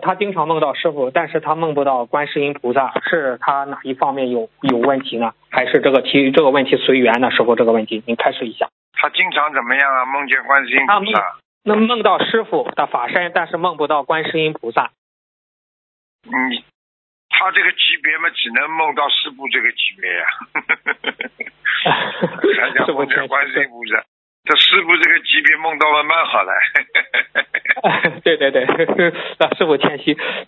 他经常梦到师傅，但是他梦不到观世音菩萨，是他哪一方面有问题呢？还是这个问题随缘呢？师傅，这个问题您开示一下。 他经常怎么样啊？梦见观世音菩萨。 那梦到师傅的法身，但是梦不到观世音菩萨。 他这个级别嘛，只能梦到师父这个级别呀、还想梦见观世音菩萨，这师父这个级别梦到了蛮好的。 对，师父谦虚。